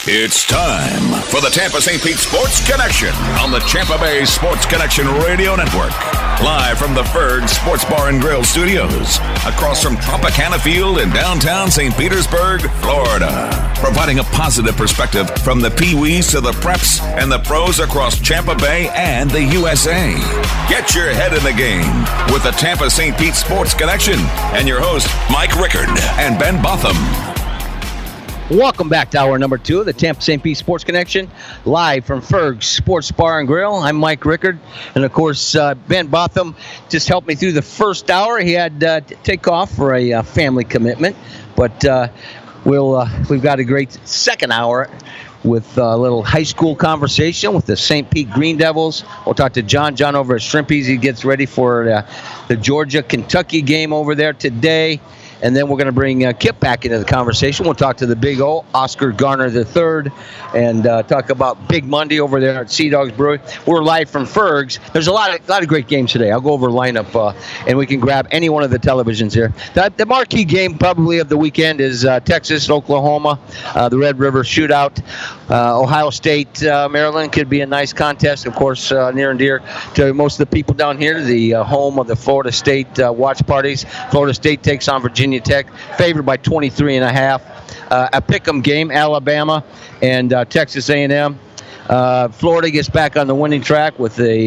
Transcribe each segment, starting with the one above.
It's time for the Tampa St. Pete Sports Connection on the Tampa Bay Sports Connection Radio Network. Live from the Ferg Sports Bar and Grill Studios, across from Tropicana Field in downtown St. Petersburg, Florida. Providing a positive perspective from the Pee-wees to the preps and the pros across Tampa Bay and the USA. Get your head in the game with the Tampa St. Pete Sports Connection and your host, Mike Rickard and Ben Botham. Welcome back to hour number 2 of the Tampa St. Pete Sports Connection, live from Ferg's Sports Bar and Grill. I'm Mike Rickard, and of course, Ben Botham just helped me through the first hour. He had to take off for a family commitment, but we've got a great second hour with a little high school conversation with the St. Pete Green Devils. We'll talk to John over at Shrimpies. He gets ready for the Georgia-Kentucky game over there today. And then we're going to bring Kip back into the conversation. We'll talk to the Big O, Oscar Garner III, and talk about Big Monday over there at Sea Dogs Brewery. We're live from Ferg's. There's a lot of great games today. I'll go over the lineup, and we can grab any one of the televisions here. The marquee game probably of the weekend is Texas, Oklahoma, the Red River Shootout. Ohio State, Maryland could be a nice contest. Of course, near and dear to most of the people down here, the home of the Florida State watch parties. Florida State takes on Virginia Tech, favored by 23.5. A pick'em game, Alabama and Texas A&M. Florida gets back on the winning track with the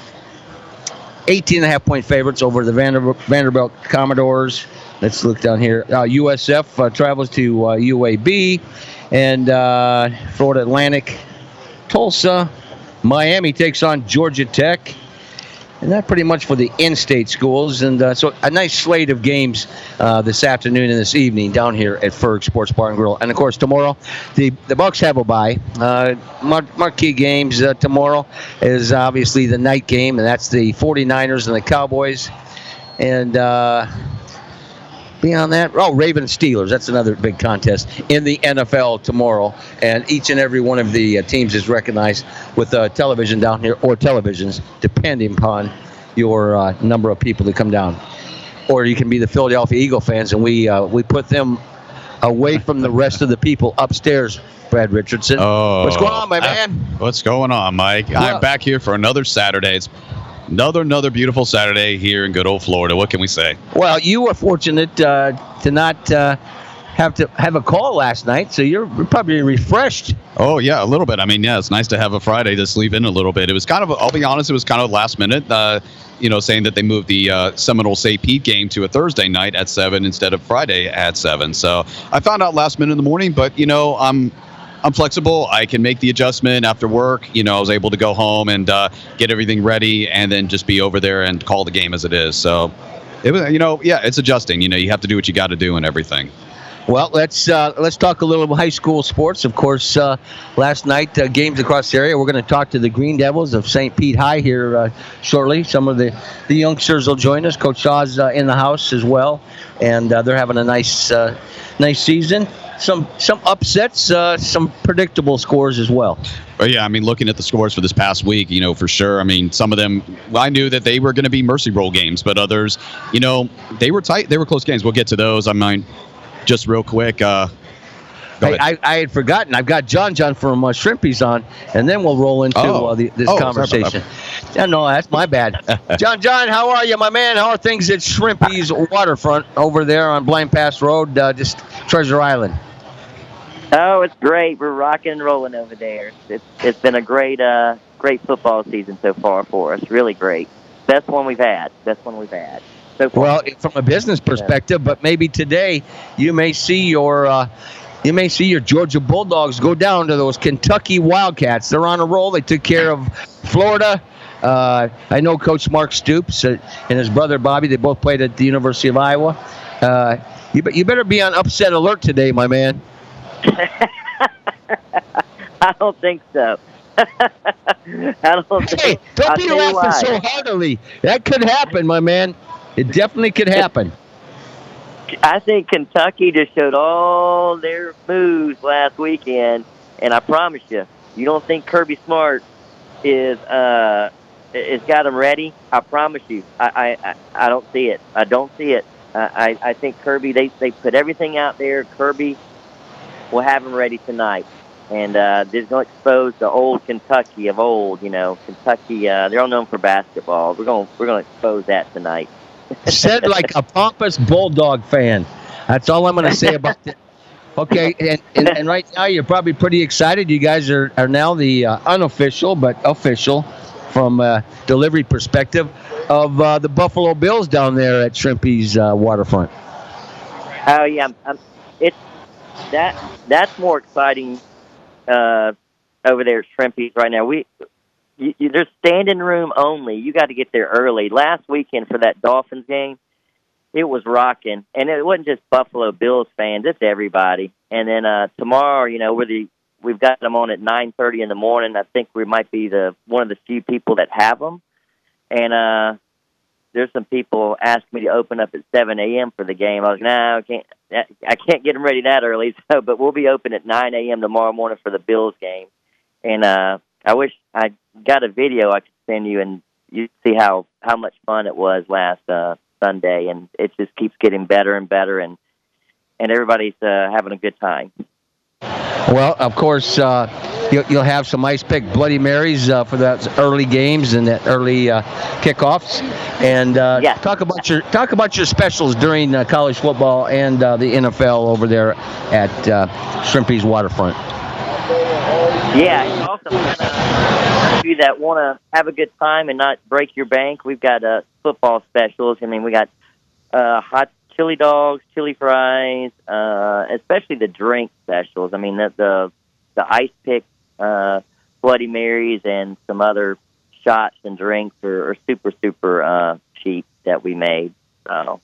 18.5-point favorites over the Vanderbilt Commodores. Let's look down here. USF travels to UAB, and Florida Atlantic, Tulsa. Miami takes on Georgia Tech. And that pretty much for the in-state schools. And so a nice slate of games this afternoon and this evening down here at Ferg Sports Bar and Grill. And, of course, tomorrow, the Bucs have a bye. Marquee games tomorrow is obviously the night game, and that's the 49ers and the Cowboys. And beyond that, Ravens Steelers. That's another big contest in the NFL tomorrow. And each and every one of the teams is recognized with television down here, or televisions, depending upon your number of people that come down. Or you can be the Philadelphia Eagle fans, and we put them away from the rest of the people upstairs. Brad Richardson. Oh, what's going on, my man? What's going on, Mike? Well, I'm back here for another Saturday. It's Another beautiful Saturday here in good old Florida. What can we say? Well, you were fortunate to not have to have a call last night, so you're probably refreshed. Oh, yeah, a little bit. I mean, yeah, it's nice to have a Friday to sleep in a little bit. It was kind of, I'll be honest, it was kind of last minute, saying that they moved the Seminole St. Pete game to a Thursday night at 7 instead of Friday at 7. So I found out last minute in the morning, but, I'm flexible. I can make the adjustment after work. I was able to go home and get everything ready and then just be over there and call the game as it is. So it was, it's adjusting. You have to do what you got to do and everything. Well, let's talk a little high school sports. Of course, last night, games across the area. We're going to talk to the Green Devils of St. Pete High here shortly. Some of the youngsters will join us. Coach Shaw's in the house as well, and they're having a nice season. Some upsets, some predictable scores as well. Oh, yeah, I mean, looking at the scores for this past week, for sure. I mean, some of them, I knew that they were going to be Mercy Roll games, but others, they were tight. They were close games. We'll get to those. I mean, just real quick. I had forgotten. I've got John from Shrimpies on, and then we'll roll into this conversation. No, that's my bad. John, how are you, my man? How are things at Shrimpies Waterfront over there on Blind Pass Road, just Treasure Island? Oh, it's great. We're rocking and rolling over there. It's been a great football season so far for us. Really great. Best one we've had. So far. Well, from a business perspective, but maybe today you may see your Georgia Bulldogs go down to those Kentucky Wildcats. They're on a roll. They took care of Florida. I know Coach Mark Stoops and his brother Bobby. They both played at the University of Iowa. You better be on upset alert today, my man. I don't think so. Don't be laughing so heartily. That could happen, my man. It definitely could happen. I think Kentucky just showed all their moves last weekend, and I promise you, you don't think Kirby Smart is got them ready? I promise you, I don't see it. I don't see it. I think Kirby, they put everything out there. Kirby will have them ready tonight. And they're going to expose the old Kentucky of old. Kentucky, they're all known for basketball. We're going to expose that tonight. Said like a pompous Bulldog fan. That's all I'm going to say about that. Okay, and right now you're probably pretty excited. You guys are now the unofficial but official, from a delivery perspective, of the Buffalo Bills down there at Shrimpy's waterfront. Oh yeah, that's more exciting over there at Shrimpy's right now. There's standing room only. You got to get there early. Last weekend for that Dolphins game, it was rocking, and it wasn't just Buffalo Bills fans; it's everybody. And then tomorrow, we've got them on at 9:30 in the morning. I think we might be one of the few people that have them. And there's some people asking me to open up at 7 a.m. for the game. I was I can't get them ready that early. So, but we'll be open at 9 a.m. tomorrow morning for the Bills game. And I wish I got a video I could send you, and you see how much fun it was last Sunday, and it just keeps getting better and better, and everybody's having a good time. Well, of course, you'll have some ice pick Bloody Marys for those early games and that early kickoffs, and yes. talk about your specials during college football and the NFL over there at Shrimpy's waterfront. Yeah, it's awesome. Those of you that want to have a good time and not break your bank, we've got football specials. I mean, we got hot chili dogs, chili fries, especially the drink specials. I mean, the ice pick Bloody Marys and some other shots and drinks are super, super cheap that we made. So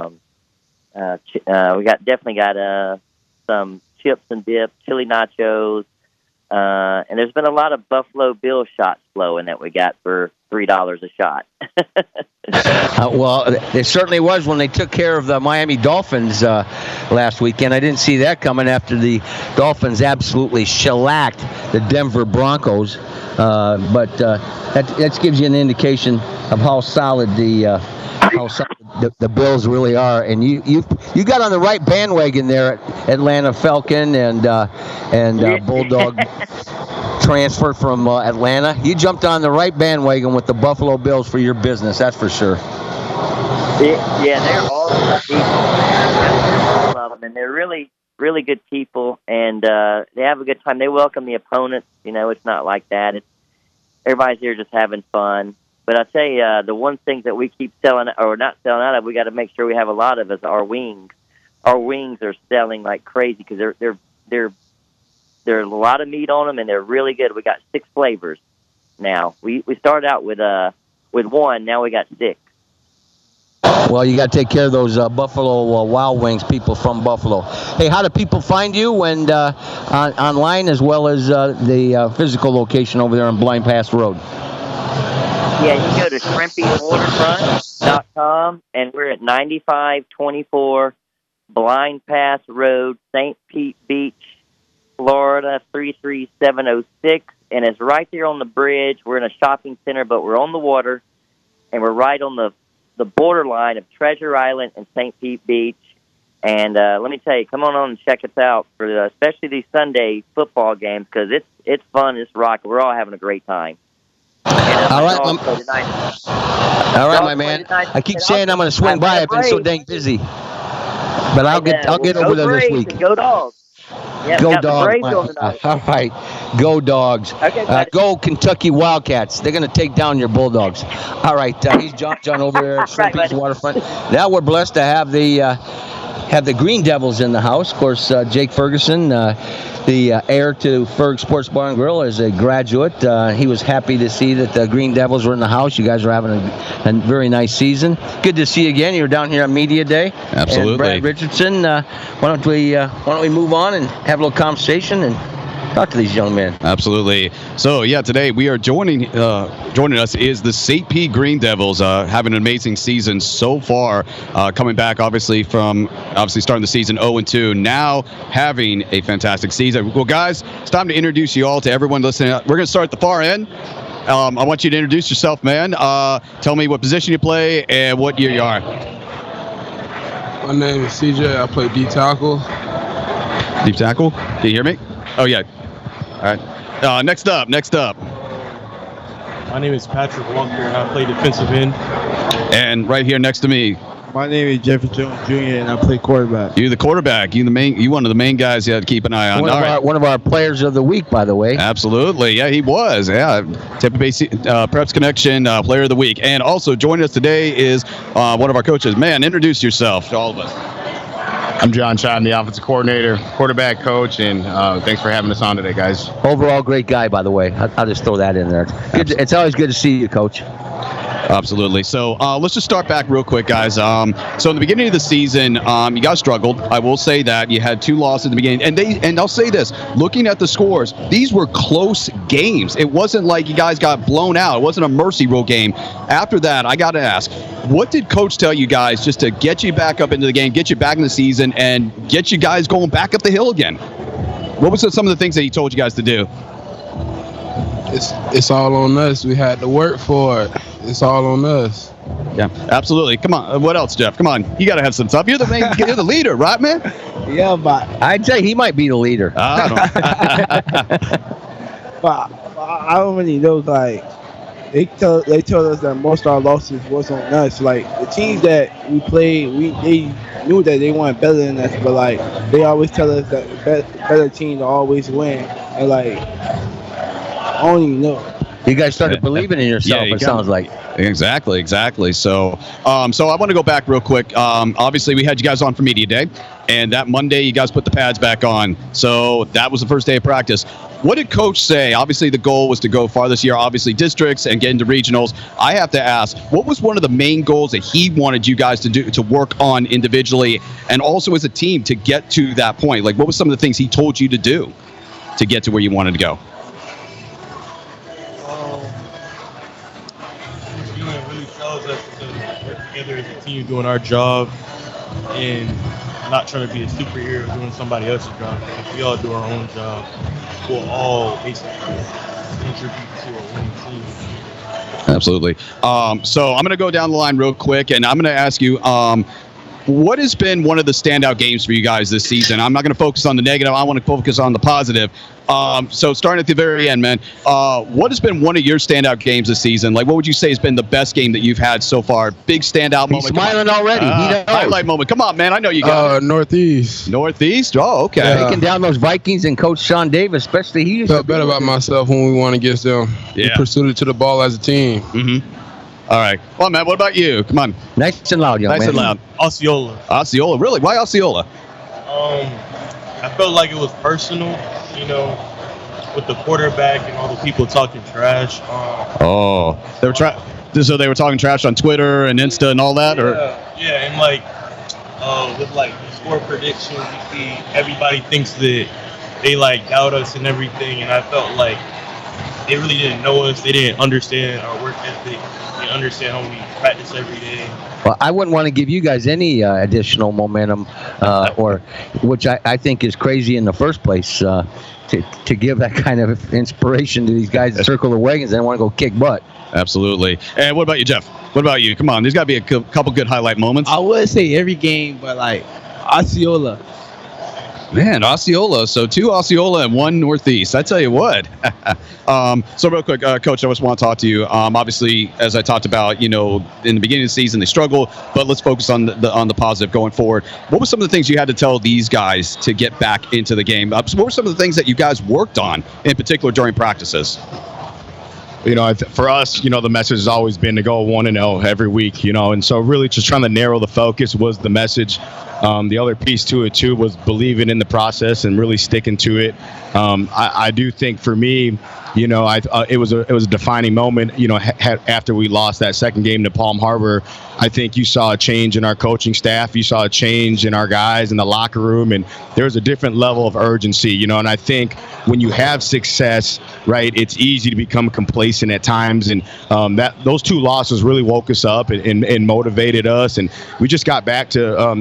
we definitely got some chips and dip, chili nachos, and there's been a lot of Buffalo Bill shots flowing that we got for $3 a shot. Well, it certainly was when they took care of the Miami Dolphins last weekend. I didn't see that coming after the Dolphins absolutely shellacked the Denver Broncos. But that gives you an indication of how solid the Bills really are. And you got on the right bandwagon there at Atlanta Falcon and Bulldog transfer from Atlanta. You jumped on the right bandwagon with the Buffalo Bills for your business, that's for sure. Yeah, they're awesome people. I love them, and they're really, really good people, and they have a good time. They welcome the opponents. It's not like that. Everybody's here just having fun. But I tell you, the one thing that we keep selling, or not selling out of, we got to make sure we have a lot of is our wings. Our wings are selling like crazy because there's a lot of meat on them, and they're really good. We got 6 flavors now. We started out with 1. Now we got 6. Well, you got to take care of those Buffalo Wild Wings people from Buffalo. Hey, how do people find you and online, as well as the physical location over there on Blind Pass Road? Yeah, you go to shrimpywaterfront.com, and we're at 9524 Blind Pass Road, St. Pete Beach, Florida 33706, and it's right there on the bridge. We're in a shopping center, but we're on the water, and we're right on the borderline of Treasure Island and St. Pete Beach. And let me tell you, come on and check us out for especially these Sunday football games, because it's fun, it's rocking. We're all having a great time. All right, my man. I keep saying I'm going to swing by. I've been so dang busy, but I'll get over there this week. Go Dogs! Yeah, go Dogs! All right, go Dogs! Okay, go Kentucky Wildcats! They're going to take down your Bulldogs. All right, he's John over there at Shrimpy's Waterfront. Now we're blessed to have the Green Devils in the house. Of course, Jake Ferguson, the heir to Ferg Sports Bar and Grill, is a graduate. He was happy to see that the Green Devils were in the house. You guys are having a very nice season. Good to see you again. You were down here on Media Day. Absolutely. And Brad Richardson, why don't we move on and have a little conversation and talk to these young men. Absolutely. So, yeah, today we are joining us is the St. Pete Green Devils, having an amazing season so far, coming back obviously starting the season 0-2, now having a fantastic season. Well, guys, it's time to introduce you all to everyone listening. We're going to start at the far end. I want you to introduce yourself, man. Tell me what position you play and what year you are. My name is CJ. I play D tackle. Deep tackle? Can you hear me? Oh, yeah. right. Next up. My name is Patrick Walker, and I play defensive end. And right here next to me, My name is Jeffrey Jones Jr. and I play quarterback. you're the quarterback. You one of the main guys you had to keep an eye on. One of our players of the week, by the way. Absolutely. Yeah, he was. Yeah. Tampa Bay Preps Connection Player of the Week. And also joining us today is one of our coaches. Man, introduce yourself to all of us. I'm John Chad, I'm the offensive coordinator, quarterback coach, and thanks for having us on today, guys. Overall, great guy, by the way. I'll just throw that in there. It's always good to see you, Coach. Absolutely. So let's just start back real quick, guys. So in the beginning of the season, you guys struggled. I will say that you had 2 losses at the beginning, and I'll say this: looking at the scores, these were close games. It wasn't like you guys got blown out. It wasn't a mercy rule game. After that, I got to ask, what did Coach tell you guys just to get you back up into the game, get you back in the season, and get you guys going back up the hill again? What was some of the things that he told you guys to do? It's all on us. We had to work for it. It's all on us. Yeah, absolutely. Come on. What else, Jeff? Come on. You got to have some stuff. You're the leader, right, man? Yeah, but I'd say he might be the leader. but I don't really know. Like they told us that most of our losses was on us. Like the teams that we played, they knew that they weren't better than us, but like they always tell us that better teams always win. And like I don't even know. You guys started believing in yourself, it sounds like. Exactly. So I want to go back real quick. Obviously, we had you guys on for Media Day, and that Monday, you guys put the pads back on. So that was the first day of practice. What did Coach say? Obviously, the goal was to go far this year, obviously districts and get into regionals. I have to ask, what was one of the main goals that he wanted you guys to do, to work on individually and also as a team to get to that point? Like, what was some of the things he told you to do to get to where you wanted to go? Together as a team doing our job and not trying to be a superhero doing somebody else's job. If we all do our own job, we'll all basically contribute to a winning team. Absolutely. So I'm going to go down the line real quick, and I'm going to ask you, what has been one of the standout games for you guys this season? I'm not going to focus on the negative. I want to focus on the positive. So starting at the very end, man, what has been one of your standout games this season? Like, what would you say has been the best game that you've had so far? Big standout moment. He's smiling already. Highlight moment. Come on, man. I know you got it. Northeast. Northeast? Oh, okay. Yeah. Taking down those Vikings and Coach Sean Davis, especially he Felt better about myself when we won against them. Yeah. We pursued it to the ball as a team. Mm-hmm. All right. Well, Matt, what about you? Come on. Nice and loud, young man. Nice and loud. Osceola. Osceola. Really? Why Osceola? I felt like it was personal, with the quarterback and all the people talking trash. They were So they were talking trash on Twitter and Insta and all that, Yeah, and with score predictions, you see everybody thinks that they doubt us and everything, and I felt like they really didn't know us. They didn't understand our work ethic. They didn't understand how we practice every day. Well, I wouldn't want to give you guys any additional momentum, which I think is crazy in the first place, to give that kind of inspiration to these guys that circle their wagons and want to go kick butt. Absolutely. And what about you, Jeff? What about you? Come on, there's got to be a couple good highlight moments. I would say every game, but Osceola. Man, Osceola. So 2 Osceola and 1 Northeast. I tell you what. So real quick, Coach, I just want to talk to you. Obviously, as I talked about, in the beginning of the season, they struggled, but let's focus on the positive going forward. What were some of the things you had to tell these guys to get back into the game? What were some of the things that you guys worked on, in particular, during practices? For us, the message has always been to go 1-0 every week, and so really just trying to narrow the focus was the message. The other piece to it too was believing in the process and really sticking to it. I do think for me, it was a defining moment. After we lost that second game to Palm Harbor, I think you saw a change in our coaching staff. You saw a change in our guys in the locker room, and there was a different level of urgency. And I think when you have success, right, it's easy to become complacent at times, and those 2 losses really woke us up and motivated us, and we just got back to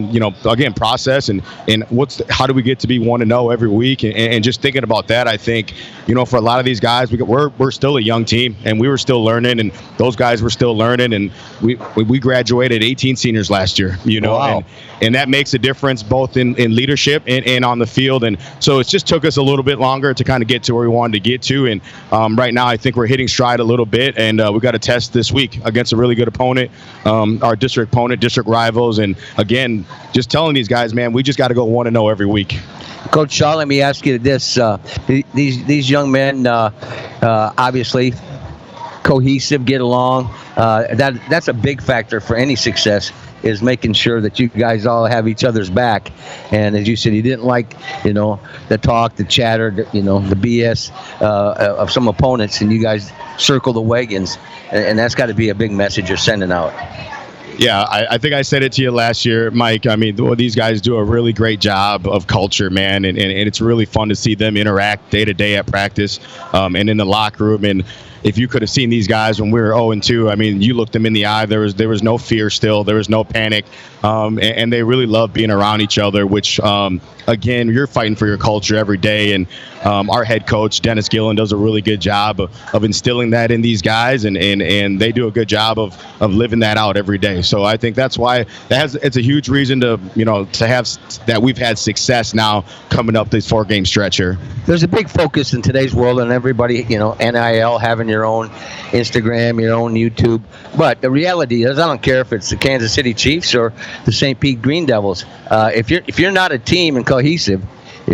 again, process and how do we get to be 1-0 every week, and just thinking about that, I think, for a lot of these guys, we're still a young team, and we were still learning, and those guys were still learning, and we graduated 18 seniors last year, Wow. and that makes a difference both in leadership and on the field, and so it just took us a little bit longer to kind of get to where we wanted to get to, and right now I think we're hitting stride a little bit, and we got a test this week against a really good opponent, our district opponent, district rivals, and again, just telling these guys, man, we just got to go 1-0 every week. Coach Shaw, let me ask you this: these young men, obviously cohesive, get along. That's a big factor for any success, is making sure that you guys all have each other's back. And as you said, you didn't like, the talk, the chatter, the BS of some opponents, and you guys circle the wagons, and that's got to be a big message you're sending out. Yeah, I think I said it to you last year, Mike. I mean, these guys do a really great job of culture, man, and it's really fun to see them interact day to day at practice and in the locker room. And if you could have seen these guys when we were 0-2, I mean, you looked them in the eye. There was no fear still. There was no panic, and they really love being around each other. Which, again, you're fighting for your culture every day, and our head coach Dennis Gillen does a really good job of instilling that in these guys, and they do a good job of living that out every day. So I think that's why it's a huge reason to have that we've had success now coming up this 4-game stretch here. There's a big focus in today's world on everybody, NIL, having your own Instagram, your own YouTube. But the reality is, I don't care if it's the Kansas City Chiefs or the St. Pete Green Devils. If you're not a team and cohesive, you're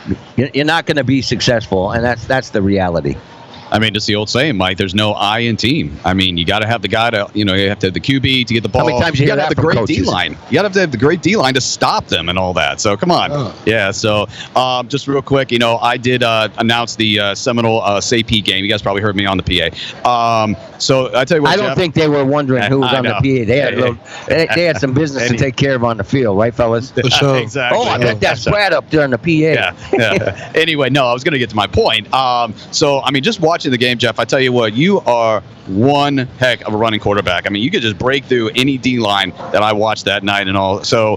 not going to be successful, and that's the reality. I mean, just the old saying, Mike, there's no I in team. I mean, you got to have the guy to, you have to have the QB to get the ball. How many times you got to have the great D-line. You got to have the great D-line to stop them and all that. So, come on. Oh. Yeah, so just real quick, I did announce the Seminole St. Pete game. You guys probably heard me on the PA. So, I tell you what, I don't think they were wondering who was on the PA. They had some business to take care of on the field, right, fellas? For sure. Exactly. Oh, I bet that's Brad up there on the PA. Yeah. Anyway, no, I was going to get to my point. So, I mean, just watching the game, Jeff, I tell you what, you are one heck of a running quarterback. I mean, you could just break through any D-line that I watched that night and all. So,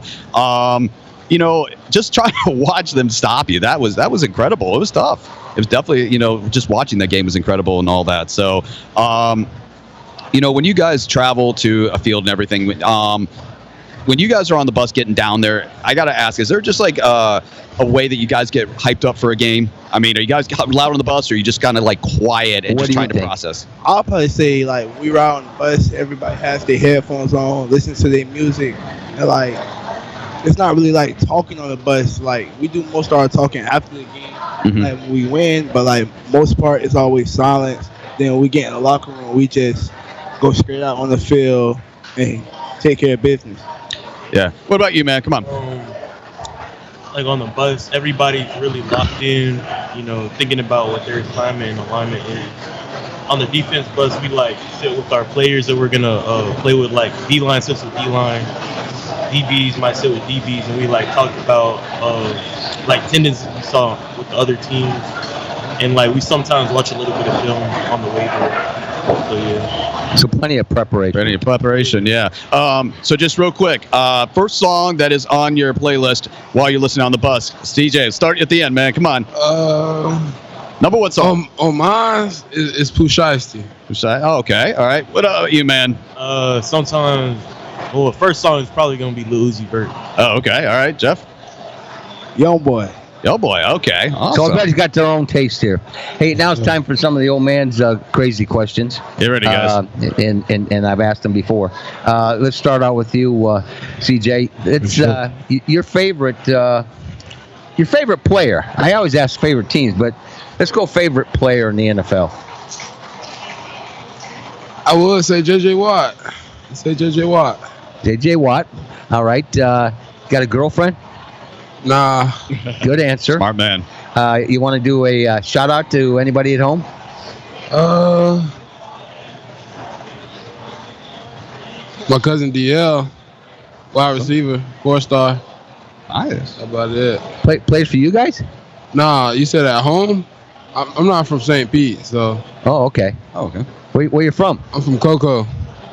just trying to watch them stop you, that was incredible. It was tough. It was definitely, just watching that game was incredible and all that. So, when you guys travel to a field and everything, when you guys are on the bus getting down there, I got to ask, is there just like a way that you guys get hyped up for a game? I mean, are you guys loud on the bus, or are you just kind of like quiet and just trying to process? I'll probably say, like, we ride on the bus, everybody has their headphones on, listen to their music, and like, it's not really like talking on the bus. Like, we do most of our talking after the game, like when we win, but like most part it's always silence. Then when we get in the locker room, we just go straight out on the field and take care of business. Yeah. What about you, man? Come on. Like on the bus, everybody's really locked in, thinking about what their assignment and alignment is. On the defense bus, we like sit with our players that we're gonna play with. Like D-line sits with D-line, DBs might sit with DBs, and we like talk about like tendencies we saw with the other teams, and like we sometimes watch a little bit of film on the way there. So yeah. So plenty of preparation. Yeah. So just real quick, first song that is on your playlist while you're listening on the bus. CJ, start at the end, man. Come on. Number one song. On mine is Pooh Shiesty. Oh, okay. All right. What about you, man? Sometimes, the first song is probably going to be Lil Uzi Vert. Oh, okay. All right. Jeff? Young Boy. Oh boy, okay. Awesome. So everybody's got their own taste here. Hey, now it's time for some of the old man's crazy questions. Get ready, guys. And I've asked them before. Let's start out with you, CJ. It's your favorite player. I always ask favorite teams, but let's go favorite player in the NFL. I would say J.J. Watt. J.J. Watt. All right. Got a girlfriend? Nah. Good answer. Smart man. You want to do a shout out to anybody at home? My cousin DL, wide receiver, 4-star. Nice. That's about it. Plays for you guys? Nah, you said at home? I'm not from St. Pete, so. Oh, okay. Oh, okay. Where you from? I'm from Cocoa.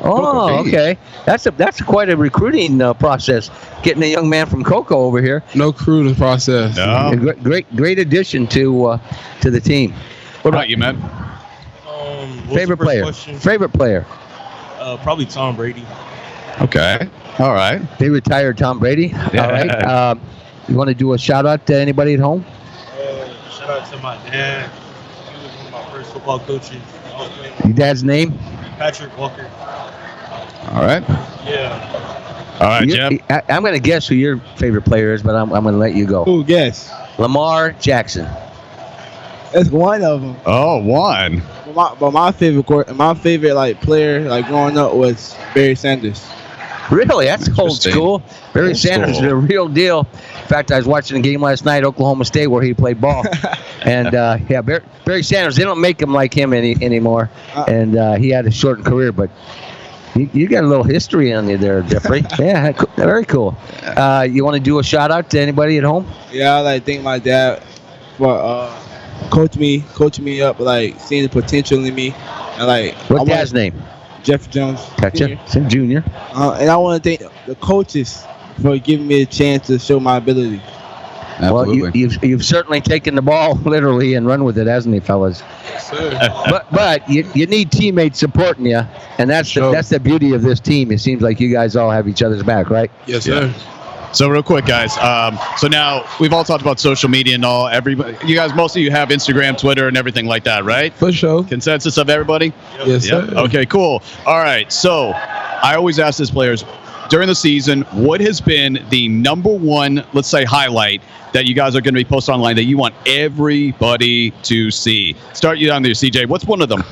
Oh, Cocoa Beach. okay. That's quite a recruiting process. Getting a young man from Cocoa over here. No recruiting process. A No. great addition to the team. What about you, Matt? What's Favorite the first player. question? Favorite player. Probably Tom Brady. Okay. All right. They retired Tom Brady. Yeah. All right. You want to do a shout out to anybody at home? Shout out to my dad. He was one of my first football coaches. I was playing Your dad's name? Patrick Walker. All right. Yeah. All right, You- Jeff. I'm going to guess who your favorite player is, but I'm going to let you go. Who guess? Lamar Jackson. That's one of them. Oh, one. But my favorite like player like growing up was Barry Sanders. Really? That's old Interesting. school. Barry Old Sanders is school. a real deal. In fact, I was watching a game last night, Oklahoma State, where he played ball. And, Barry Sanders, they don't make him like him anymore. And he had a shortened career, but you got a little history on you there, Jeffrey. Yeah, very cool. You want to do a shout-out to anybody at home? Yeah, I like thank my dad for coaching me up, like seeing the potential in me, and like What's dad's name? Jeff Jones. Gotcha. Sim Jr. And I want to thank the coaches for giving me a chance to show my ability. Absolutely. Well, you've certainly taken the ball literally and run with it, hasn't he, fellas? Yes, sir. But you need teammates supporting you, and that's the beauty of this team. It seems like you guys all have each other's back, right? Yes, sir. So real quick, guys. So now we've all talked about social media and all. Everybody, you guys, most of you have Instagram, Twitter, and everything like that, right? For sure. Consensus of everybody? Yes, Yeah. sir. Okay, cool. All right. So I always ask these players during the season, what has been the number one, let's say, highlight that you guys are going to be posting online that you want everybody to see? Start you down there, CJ. What's one of them?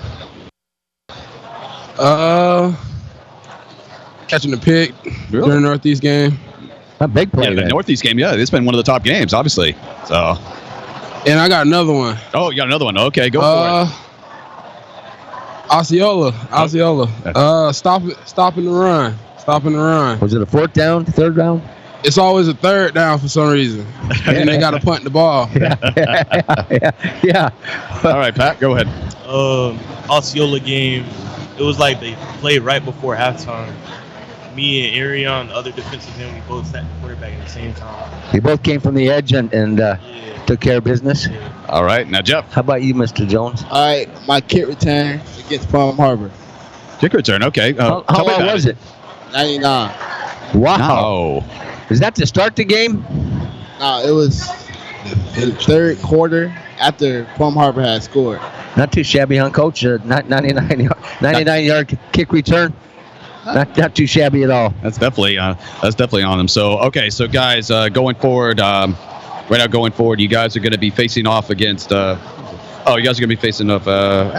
Catching the pick Really? during the Northeast game. A big play. Yeah, the then. Northeast game. Yeah, it's been one of the top games, obviously. So, And I got another one. oh, you got another one. Okay, go for it. Osceola. Stopping the run. Stopping the run. Was it a fourth down, third down? It's always a third down for some reason. And then they got to punt the ball. Yeah. All right, Pat, go ahead. Osceola game. It was like they played right before halftime. Me and Arion, the other defensive end, we both sat the quarterback at the same time. You both came from the edge and took care of business. All right, now Jeff. How about you, Mr. Jones? All right, my kick return against Palm Harbor, Kick return. Okay. How tell me long about was it? 99. Wow. Oh. Is that to start the game? No, it was the third quarter after Palm Harbor had scored. Not too shabby, huh, Coach? 99-yard kick return. Not too shabby at all. That's definitely on them. So okay, so guys, going forward, right now going forward, you guys are going to be facing off against. You guys are going to be facing off.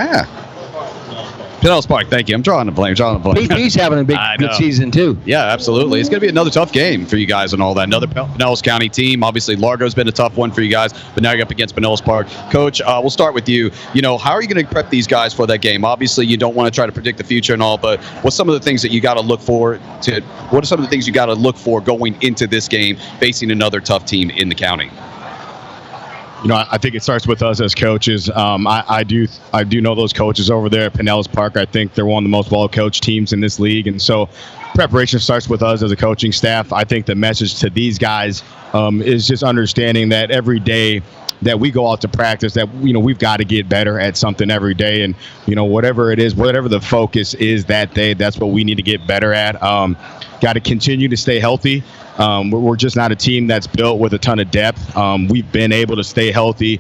Pinellas Park. Thank you. I'm drawing a blank. He's having a I good know. season too. Yeah, absolutely. It's going to be another tough game for you guys and all that. Another Pinellas County team. Obviously, Largo's been a tough one for you guys, but now you're up against Pinellas Park. Coach, we'll start with you. You know, how are you going to prep these guys for that game? Obviously, you don't want to try to predict the future and all, but what's some of the things that you got to look for? What are some of the things you got to look for going into this game, facing another tough team in the county? You know, I think it starts with us as coaches. I do know those coaches over there at Pinellas Park. I think they're one of the most well-coached teams in this league, and so preparation starts with us as a coaching staff. I think the message to these guys is just understanding that every day that we go out to practice, that we've got to get better at something every day, and whatever it is, whatever the focus is that day, that's what we need to get better at. Got to continue to stay healthy. We're just not a team that's built with a ton of depth. We've been able to stay healthy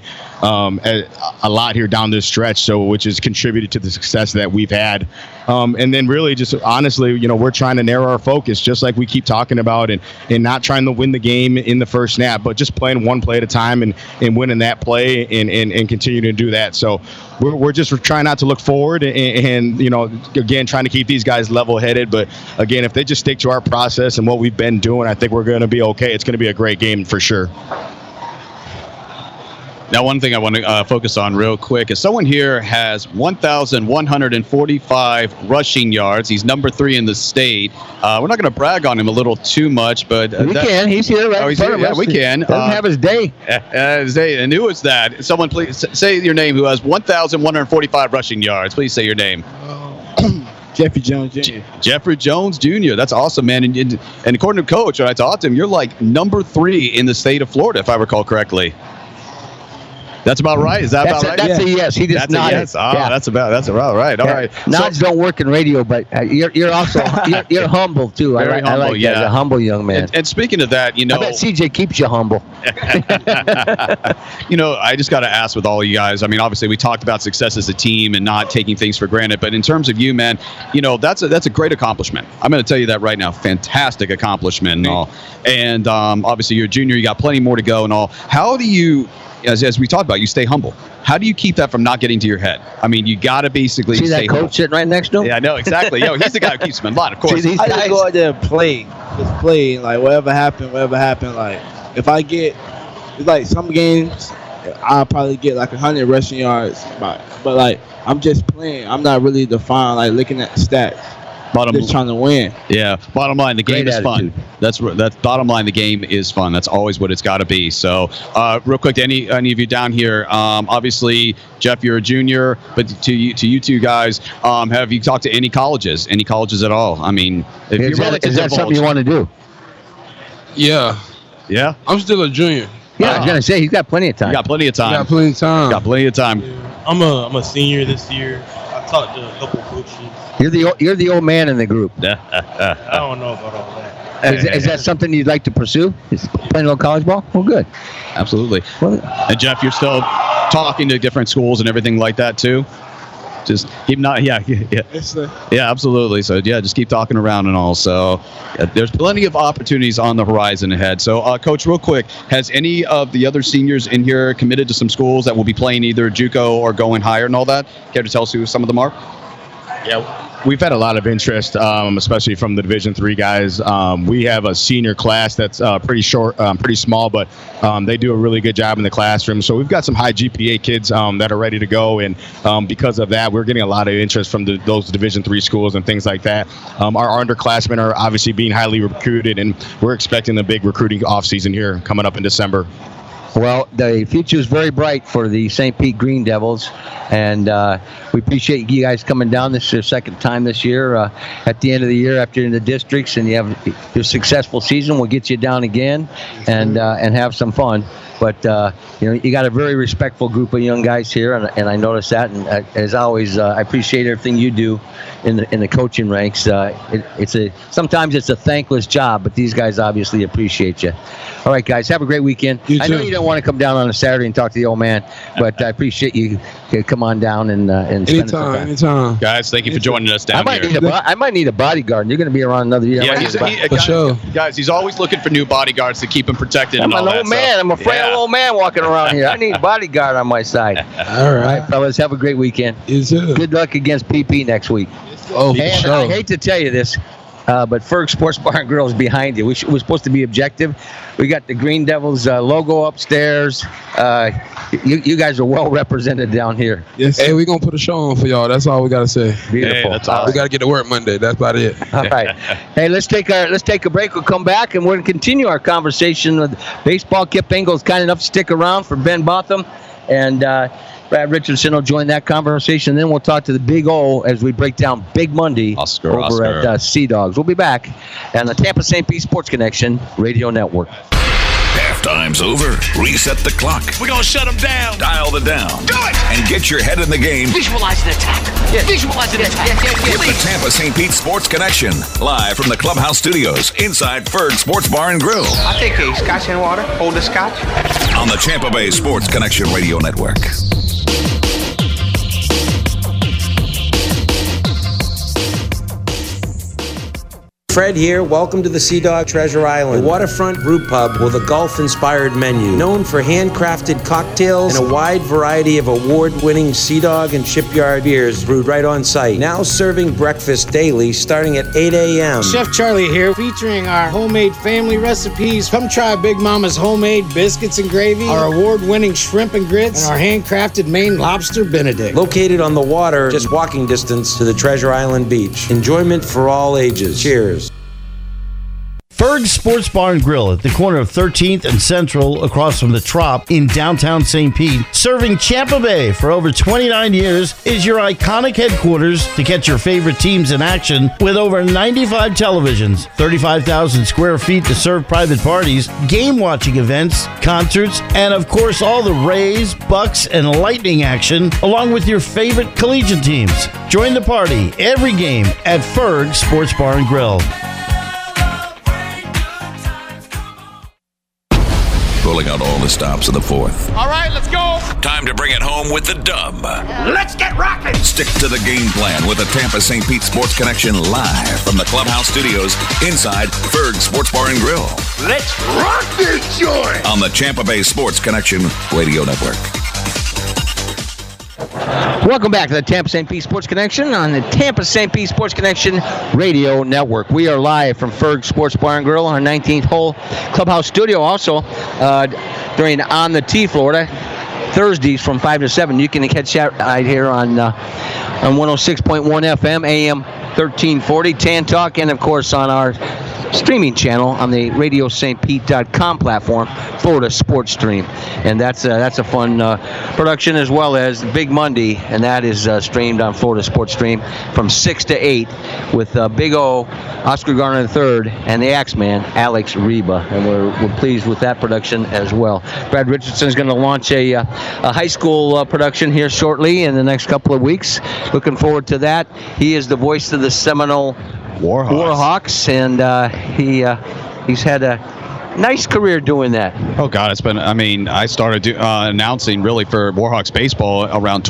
a lot here down this stretch, which has contributed to the success that we've had. And then really just honestly, we're trying to narrow our focus, just like we keep talking about, and not trying to win the game in the first snap, but just playing one play at a time and winning that play and continue to do that. So we're just trying not to look forward and again, trying to keep these guys level-headed. But again, if they just stick to our process and what we've been doing, I think we're going to be okay. It's going to be a great game for sure. Now, one thing I want to focus on real quick is someone here has 1,145 rushing yards. He's number 3 in the state. We're not going to brag on him a little too much, but We can. He's here right in front of us. Yeah, we can. Doesn't have his day. And who is that? Someone please say your name who has 1,145 rushing yards. Please say your name. Jeffrey Jones Jr. Jeffrey Jones Jr. That's awesome, man. And according to Coach, when I talked to him, you're like number 3 in the state of Florida, if I recall correctly. That's about right. Is that about right? That's a yes. He just nodded. Yes. Oh, yeah. That's about right. All right. Nods don't work in radio, but you're also you're humble too. I like that. A humble young man. And speaking of that, I bet CJ keeps you humble. I just got to ask with all you guys. I mean, obviously we talked about success as a team and not taking things for granted, but in terms of you, man, that's a great accomplishment. I'm going to tell you that right now. Fantastic accomplishment and all. And obviously you're a junior. You got plenty more to go and all. How do you? As we talked about, you stay humble. How do you keep that from not getting to your head? I mean, you got to basically see stay that coach sitting right next to him? Yeah, I know, exactly. He's the guy who keeps him in line, of course. I just go out there and play. Just play. Like, whatever happened. Like, if I get, it's like some games, I'll probably get like 100 rushing yards. But like, I'm just playing. I'm not really defined, like, looking at the stats. Just trying to win. Yeah. Bottom line, the game is fun. That's bottom line. The game is fun. That's always what it's got to be. So, real quick, to any of you down here, obviously, Jeff, you're a junior, but to you two guys, have you talked to any colleges at all? I mean, is that something you want to do? Yeah. Yeah. I'm still a junior. Yeah, I was gonna say he's got plenty of time. You got plenty of time. Got plenty of time. Yeah. I'm a senior this year. I talked to a couple coaches. You're the old man in the group. I don't know about all that. Is that something you'd like to pursue? Is playing a little college ball? Well, good. Absolutely. And Jeff, you're still talking to different schools and everything like that too? Just keep not, yeah, absolutely. So just keep talking around and all. So there's plenty of opportunities on the horizon ahead. So, Coach, real quick, has any of the other seniors in here committed to some schools that will be playing either JUCO or going higher and all that? Care to tell us who some of them are? Yeah, we've had a lot of interest, especially from the Division III guys. We have a senior class that's pretty short, pretty small, but they do a really good job in the classroom. So we've got some high GPA kids that are ready to go, and because of that, we're getting a lot of interest from those Division III schools and things like that. Our underclassmen are obviously being highly recruited, and we're expecting a big recruiting offseason here coming up in December. Well, the future is very bright for the St. Pete Green Devils, and we appreciate you guys coming down. This is your second time this year. At the end of the year, after you're in the districts and you have your successful season, we'll get you down again and have some fun. But you got a very respectful group of young guys here, and I noticed that. And as always, I appreciate everything you do in the coaching ranks. Sometimes it's a thankless job, but these guys obviously appreciate you. All right, guys, have a great weekend. I know you don't want to come down on a Saturday and talk to the old man, but I appreciate you come on down and spend some time. Anytime. Guys, thank you for joining us down here. I might need a bodyguard. You're going to be around another year. Yeah, guys, he's always looking for new bodyguards to keep him protected. I'm an old man. I'm a frail old man walking around here. I need a bodyguard on my side. All right, fellas, have a great weekend. You too. Good luck against PP next week. Oh, and sure. I hate to tell you this, but Ferg Sports Bar and Grill is behind you. We're supposed to be objective. We got the Green Devils logo upstairs. You guys are well represented down here. Yes. Hey, we're going to put a show on for y'all. That's all we got to say. Beautiful. Hey, that's awesome. We got to get to work Monday. That's about it. All right. Hey, let's take a break. We'll come back, and we're going to continue our conversation with baseball. Kip Engel's kind enough to stick around for Ben Botham. And Brad Richardson will join that conversation. Then we'll talk to the Big O as we break down Big Monday over at Sea Dogs. We'll be back on the Tampa St. Pete Sports Connection Radio Network. Halftime's over. Reset the clock. We're going to shut them down. Dial the down. Do it! And get your head in the game. Visualize an attack. Yeah. Visualize an attack. With the Tampa St. Pete Sports Connection. Live from the Clubhouse Studios inside Ferg Sports Bar and Grill. I'll take a scotch and water. Hold the scotch. On the Tampa Bay Sports Connection Radio Network. Fred here. Welcome to the Sea Dog Treasure Island, a waterfront brew pub with a golf-inspired menu. Known for handcrafted cocktails and a wide variety of award-winning Sea Dog and Shipyard beers brewed right on site. Now serving breakfast daily starting at 8 a.m. Chef Charlie here, featuring our homemade family recipes. Come try Big Mama's homemade biscuits and gravy, our award-winning shrimp and grits, and our handcrafted Maine lobster Benedict. Located on the water, just walking distance to the Treasure Island Beach. Enjoyment for all ages. Cheers. Ferg's Sports Bar and Grill at the corner of 13th and Central across from the Trop in downtown St. Pete, serving Tampa Bay for over 29 years, is your iconic headquarters to catch your favorite teams in action with over 95 televisions, 35,000 square feet to serve private parties, game watching events, concerts, and of course all the Rays, Bucks, and Lightning action, along with your favorite collegiate teams. Join the party every game at Ferg's Sports Bar and Grill. Pulling out all the stops in the fourth. All right, let's go. Time to bring it home with the dub. Let's get rocking. Stick to the game plan with the Tampa St. Pete Sports Connection live from the Clubhouse Studios inside Ferg's Sports Bar and Grill. Let's rock this joint. On the Tampa Bay Sports Connection Radio Network. Welcome back to the Tampa St. Pete Sports Connection on the Tampa St. Pete Sports Connection Radio Network. We are live from Ferg's Sports Bar and Grill on 19th hole Clubhouse Studio. Also, during On the Tee, Florida, Thursdays from 5 to 7. You can catch that right here on 106.1 FM, AM 1340, Tan Talk, and of course on our streaming channel on the RadioStPete.com platform, Florida Sports Stream, and that's a fun production, as well as Big Monday, and that is streamed on Florida Sports Stream from 6 to 8 with Big O, Oscar Garner III, and the Axeman, Alex Reba, and we're pleased with that production as well. Brad Richardson is going to launch a high school production here shortly in the next couple of weeks. Looking forward to that. He is the voice of the Seminole Warhawks, and he's had a nice career doing that. Oh, God, it's been, I started announcing really for Warhawks baseball around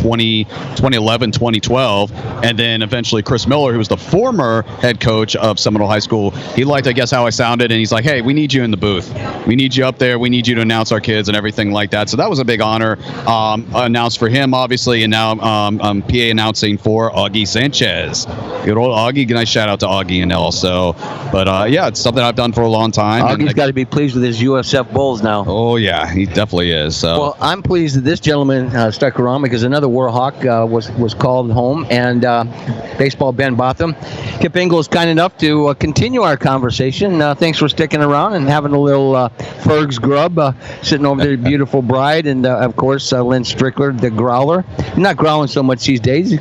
2011, 2012, and then eventually Chris Miller, who was the former head coach of Seminole High School, he liked, I guess, how I sounded, and he's like, hey, we need you in the booth. We need you up there. We need you to announce our kids and everything like that. So that was a big honor. Announced for him, obviously, and now I'm PA announcing for Augie Sanchez. Good old Augie. Nice shout out to Augie and also. But, yeah, it's something I've done for a long time. Augie's got to be pleased with his USF Bulls now. Oh, yeah, he definitely is. So. Well, I'm pleased that this gentleman stuck around because another Warhawk was called home, and baseball Ben Botham. Kip Engel is kind enough to continue our conversation. Thanks for sticking around and having a little Ferg's grub, sitting over there, beautiful bride, and of course Lynn Strickler, the growler. Not growling so much these days.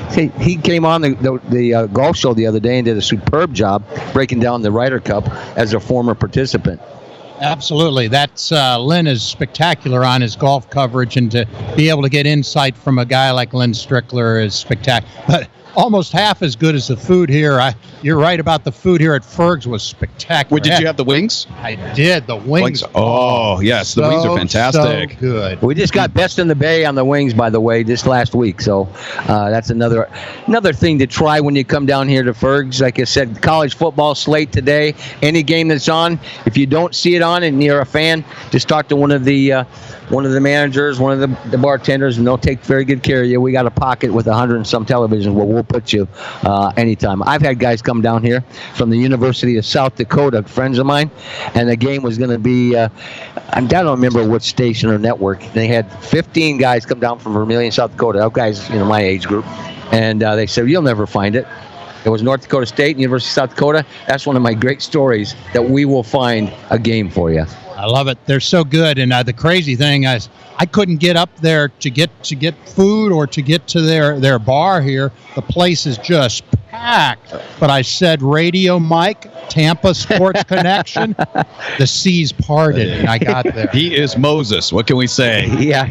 He came on the golf show the other day and did a superb job breaking down the Ryder Cup as a former participant. Absolutely. That's Lynn is spectacular on his golf coverage, and to be able to get insight from a guy like Lynn Strickler is spectacular. But almost half as good as the food here. You're right about the food here at Ferg's was spectacular. Wait, did you have the wings? I did. The wings. Oh, yes. The wings are fantastic. So good. We just got Best in the Bay on the wings, by the way, this last week. So that's another thing to try when you come down here to Ferg's. Like I said, college football slate today. Any game that's on, if you don't see it on and you're a fan, just talk to one of the managers, one of the bartenders, and they'll take very good care of you. We got a pocket with 100 and some televisions where we'll put you anytime. I've had guys come down here from the University of South Dakota, friends of mine, and the game was going to be, I don't remember which station or network. They had 15 guys come down from Vermilion, South Dakota, guys, my age group, and they said, you'll never find it. It was North Dakota State and University of South Dakota. That's one of my great stories, that we will find a game for you. I love it. They're so good. And the crazy thing is, I couldn't get up there to get food or to get to their bar here. The place is just packed. But I said, Radio Mike, Tampa Sports Connection, the seas parted, and I got there. He is Moses. What can we say? Yeah.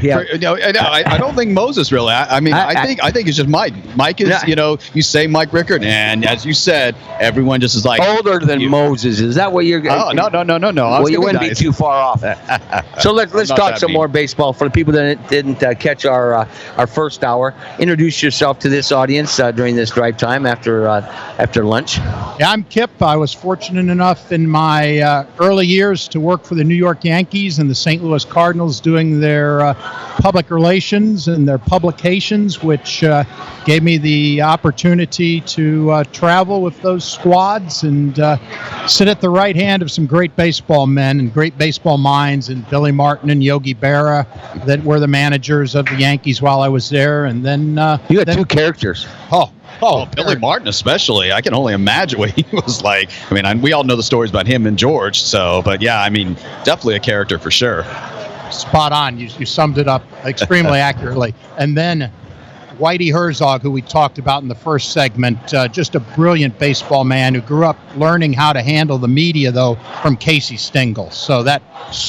I don't think Moses really. I think it's just Mike. Mike is, you say Mike Rickard, and as you said, everyone just is like older than Moses. Is that what you're? Oh, no. Well, you wouldn't be too far off. So let's talk some more baseball for the people that didn't catch our first hour. Introduce yourself to this audience during this drive time after lunch. Yeah, I'm Kip. I was fortunate enough in my early years to work for the New York Yankees and the St. Louis Cardinals doing their public relations and their publications, which gave me the opportunity to travel with those squads and sit at the right hand of some great baseball men and great baseball minds, and Billy Martin and Yogi Berra that were the managers of the Yankees while I was there. And then you had two characters. Oh, Oh, Billy Martin especially. I can only imagine what he was like. I mean, we all know the stories about him and George. So, but yeah, I mean, definitely a character for sure. Spot on. You summed it up extremely accurately. And then Whitey Herzog, who we talked about in the first segment, just a brilliant baseball man who grew up learning how to handle the media, though, from Casey Stengel. So that's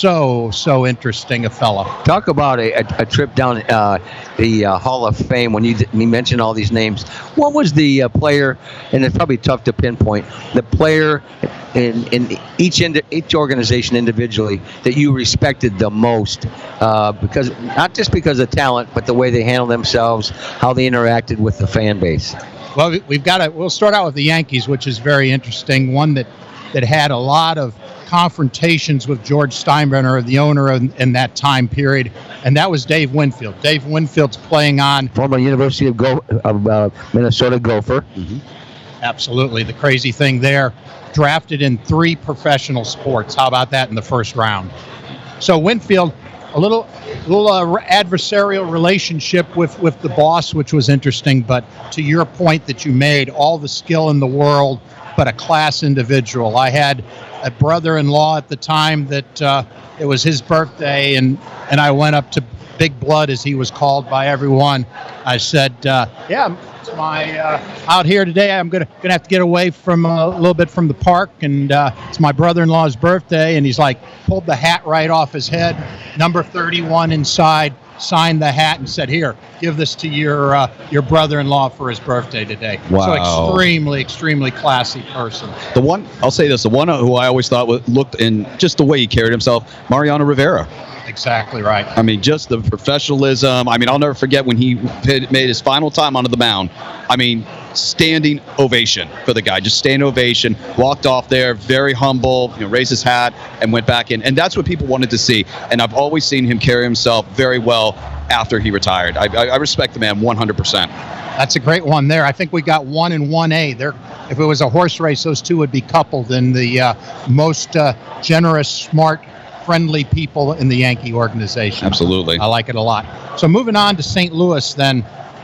so interesting a fellow. Talk about a trip down the Hall of Fame when you mentioned all these names. What was the player, and it's probably tough to pinpoint, the player in each organization individually that you respected the most, because not just because of talent, but the way they handled themselves, how they interacted with the fan base? Well, we'll start out with the Yankees, which is very interesting. One that had a lot of confrontations with George Steinbrenner, the owner in that time period, and that was Dave Winfield. Dave Winfield's playing on former University of Minnesota Gopher. Mm-hmm. Absolutely. The crazy thing there, drafted in 3 professional sports. How about that in the first round? So Winfield, a little adversarial relationship with the boss, which was interesting. But to your point that you made, all the skill in the world, but a class individual. I had a brother-in-law at the time that it was his birthday, and I went up to Big Blood, as he was called by everyone. I said, yeah, it's my out here today. I'm gonna have to get away from a little bit from the park, and it's my brother-in-law's birthday. And he's like, pulled the hat right off his head, number 31 inside, signed the hat, and said, here, give this to your brother-in-law for his birthday today. Wow. So extremely classy person. The one, I'll say this, the one who I always thought looked in just the way he carried himself, Mariano Rivera. Exactly right. I mean, just the professionalism. I mean, I'll never forget when he made his final time onto the mound. I mean, standing ovation for the guy. Just standing ovation. Walked off there, very humble, raised his hat and went back in. And that's what people wanted to see. And I've always seen him carry himself very well after he retired. I respect the man 100%. That's a great one there. I think we got 1 and 1A. There, if it was a horse race, those two would be coupled in the most generous, smart, friendly people in the Yankee organization. Absolutely. I like it a lot. So moving on to St. Louis, then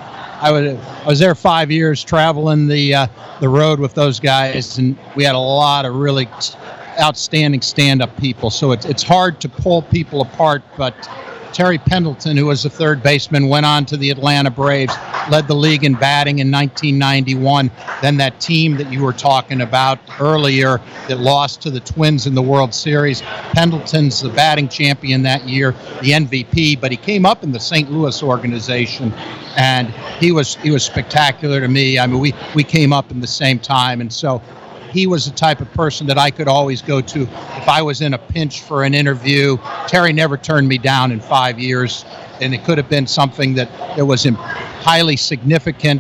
I was there 5 years traveling the road with those guys, and we had a lot of really outstanding stand-up people. So it's hard to pull people apart, but Terry Pendleton, who was the third baseman, went on to the Atlanta Braves, led the league in batting in 1991. Then that team that you were talking about earlier that lost to the Twins in the World Series. Pendleton's the batting champion that year, the MVP, but he came up in the St. Louis organization, and he was spectacular to me. I mean, we came up in the same time, and so he was the type of person that I could always go to if I was in a pinch for an interview. Terry never turned me down in 5 years, and it could have been something that was highly significant.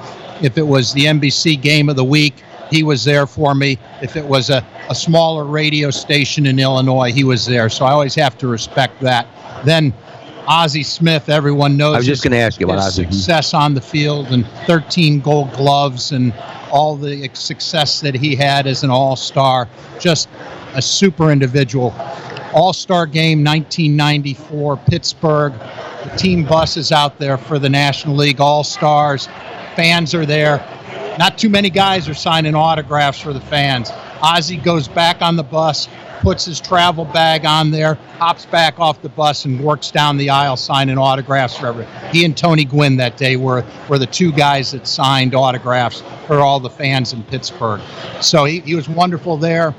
If it was the NBC Game of the Week, he was there for me. If it was a smaller radio station in Illinois, he was there. So I always have to respect that. Then Ozzie Smith, everyone knows. I was just going to ask you about Ozzie. Success on the field and 13 Gold Gloves and all the success that he had as an all-star. Just a super individual. All-Star Game 1994, Pittsburgh. The team bus is out there for the National League All-Stars. Fans are there. Not too many guys are signing autographs for the fans. Ozzie goes back on the bus, puts his travel bag on there, hops back off the bus, and works down the aisle signing autographs for everyone. He and Tony Gwynn that day were the two guys that signed autographs for all the fans in Pittsburgh. So he was wonderful there.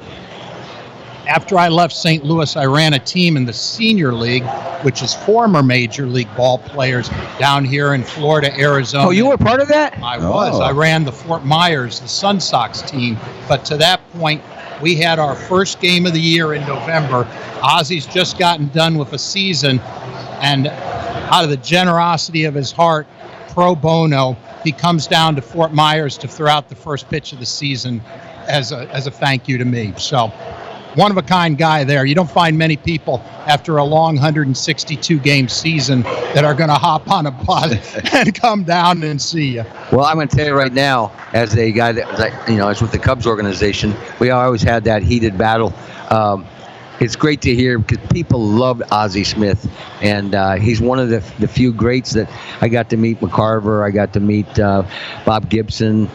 After I left St. Louis, I ran a team in the Senior League, which is former Major League ball players down here in Florida, Arizona. Oh, you were part of that? I was. I ran the Fort Myers, the Sun Sox team. But to that point, we had our first game of the year in November. Ozzie's just gotten done with a season, and out of the generosity of his heart, pro bono, he comes down to Fort Myers to throw out the first pitch of the season as a thank you to me. So, one-of-a-kind guy there. You don't find many people after a long 162-game season that are going to hop on a bus and come down and see you. Well, I'm going to tell you right now, as a guy that is with the Cubs organization, we always had that heated battle. it's great to hear because people loved Ozzie Smith, and he's one of the few greats that I got to meet. McCarver, I got to meet Bob Gibson,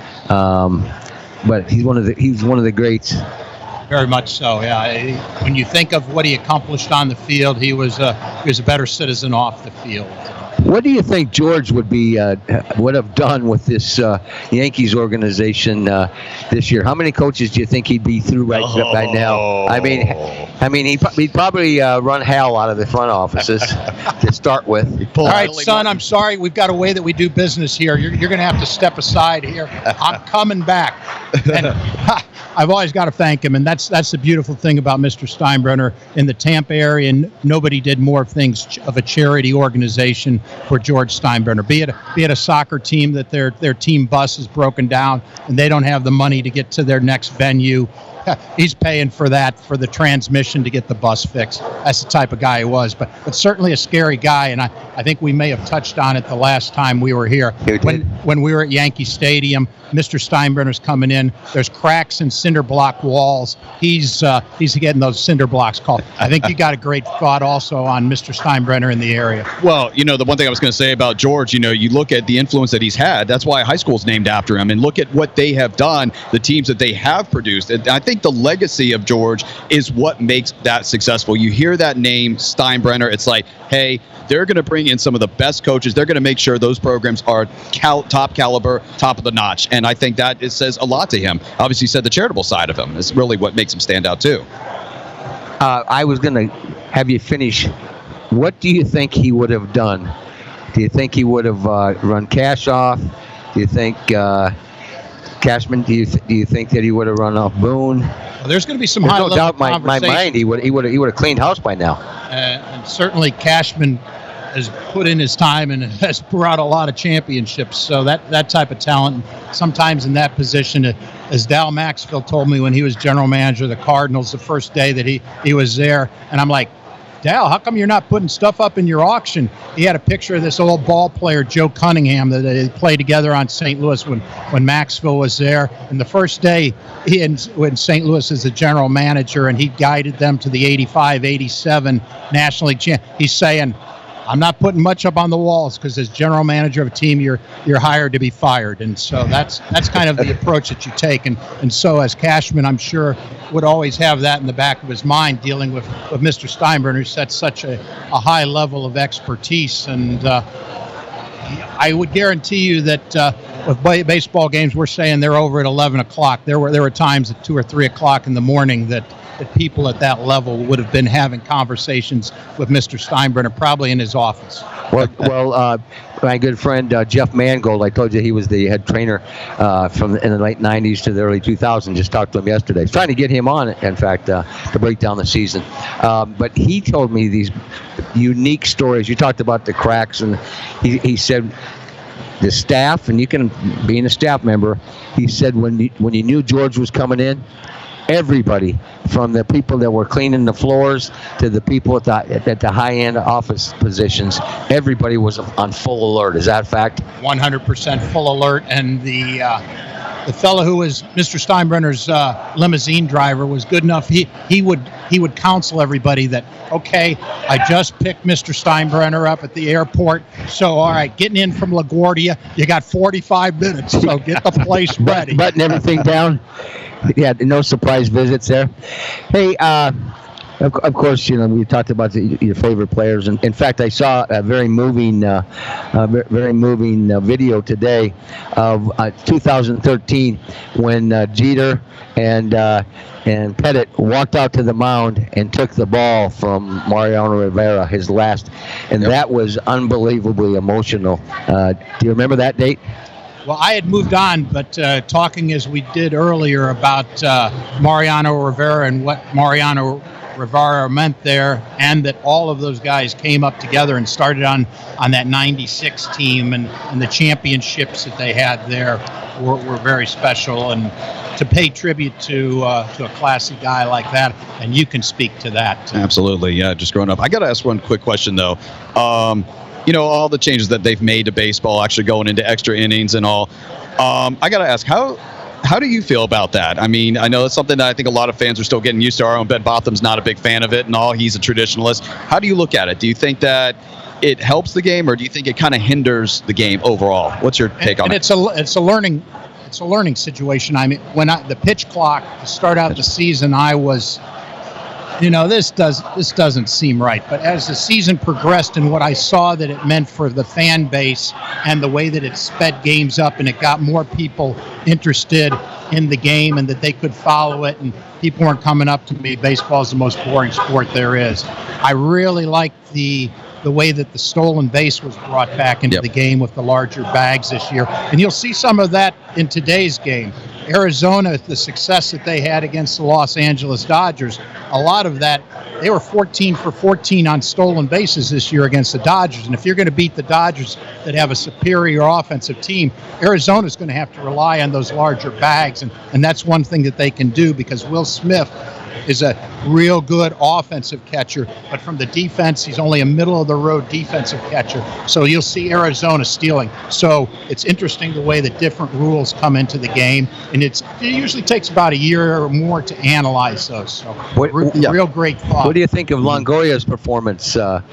but he's one of the greats. Very much so, yeah. When you think of what he accomplished on the field, he was a better citizen off the field. What do you think George would have done with this Yankees organization this year? How many coaches do you think he'd be through right now? I mean, he'd probably run hell out of the front offices to start with. All right, son, I'm sorry. We've got a way that we do business here. You're going to have to step aside here. I'm coming back. And I've always got to thank him, and that's the beautiful thing about Mr. Steinbrenner in the Tampa area. And nobody did more things of a charity organization for George Steinbrenner. Be it a soccer team that their team bus is broken down and they don't have the money to get to their next venue. He's paying for that, for the transmission to get the bus fixed. That's the type of guy he was, but certainly a scary guy, and I think we may have touched on it the last time we were here. When we were at Yankee Stadium, Mr. Steinbrenner's coming in. There's cracks in cinder block walls. He's getting those cinder blocks called. I think you got a great thought also on Mr. Steinbrenner in the area. Well, the one thing I was going to say about George, you look at the influence that he's had. That's why high school's named after him, and look at what they have done, the teams that they have produced. And I think the legacy of George is what makes that successful. You hear that name, Steinbrenner, it's like, hey, they're going to bring in some of the best coaches. They're going to make sure those programs are top caliber, top of the notch. And I think that it says a lot to him. Obviously, you said the charitable side of him is really what makes him stand out, too. I was going to have you finish. What do you think he would have done? Do you think he would have run cash off? Do you think Cashman? Do you think that he would have run off Boone? Well, there's going to be some There's high-level no doubt in my conversation. mind he would have cleaned house by now. And certainly Cashman has put in his time and has brought a lot of championships. So that type of talent, sometimes in that position, as Dal Maxfield told me when he was general manager of the Cardinals the first day that he was there, and I'm like, Dal, how come you're not putting stuff up in your auction? He had a picture of this old ball player, Joe Cunningham, that they played together on St. Louis when Maxwell was there. And the first day when St. Louis is the general manager and he guided them to the 85-87 National League champ, he's saying, I'm not putting much up on the walls because as general manager of a team, you're hired to be fired. And so that's kind of the approach that you take. And so as Cashman, I'm sure, would always have that in the back of his mind dealing with Mr. Steinbrenner, who set such a high level of expertise. And I would guarantee you that with baseball games, we're saying they're over at 11 o'clock. There were times at 2 or 3 o'clock in the morning that people at that level would have been having conversations with Mr. Steinbrenner, probably in his office. Well, my good friend Jeff Mangold, I told you he was the head trainer in the late 90s to the early 2000s. Just talked to him yesterday. I was trying to get him on, in fact, to break down the season. But he told me these unique stories. You talked about the cracks, and he said the staff, and you can being a staff member, he said when you knew George was coming in, everybody, from the people that were cleaning the floors to the people at the high-end office positions, everybody was on full alert. Is that a fact? 100% full alert. And the fellow who was Mr. Steinbrenner's limousine driver was good enough. He would counsel everybody that, okay, I just picked Mr. Steinbrenner up at the airport. So, all right, getting in from LaGuardia, you got 45 minutes. So get the place ready. Button everything down. Yeah, no surprise visits there. Hey, of course, we talked about your favorite players, and in fact, I saw a very moving video today of 2013 when Jeter and Pettit walked out to the mound and took the ball from Mariano Rivera, his last, and that was unbelievably emotional. Do you remember that date? Well, I had moved on, but talking as we did earlier about Mariano Rivera and what Mariano Rivera meant there, and that all of those guys came up together and started on that 96 team, and the championships that they had there were very special. And to pay tribute to a classy guy like that, and you can speak to that. Absolutely, yeah, just growing up. I got to ask one quick question, though. All the changes that they've made to baseball, actually going into extra innings and all. I got to ask, how How do you feel about that? I mean, I know it's something that I think a lot of fans are still getting used to. Our own Ben Botham's not a big fan of it and all. He's a traditionalist. How do you look at it? Do you think that it helps the game, or do you think it kind of hinders the game overall? What's your take on it? It's a learning situation. I mean, when the pitch clock to start out the season, I was, this doesn't seem right. But as the season progressed and what I saw that it meant for the fan base and the way that it sped games up and it got more people interested in the game and that they could follow it and people weren't coming up to me, baseball is the most boring sport there is. I really liked the way that the stolen base was brought back into the game with the larger bags this year. And you'll see some of that in today's game. Arizona, the success that they had against the Los Angeles Dodgers, a lot of that, they were 14 for 14 on stolen bases this year against the Dodgers. And if you're going to beat the Dodgers that have a superior offensive team, Arizona's going to have to rely on those larger bags. And that's one thing that they can do because Will Smith is a real good offensive catcher, but from the defense, he's only a middle-of-the-road defensive catcher. So you'll see Arizona stealing. So it's interesting the way that different rules come into the game, and it usually takes about a year or more to analyze those. So real great thought. What do you think of Longoria's performance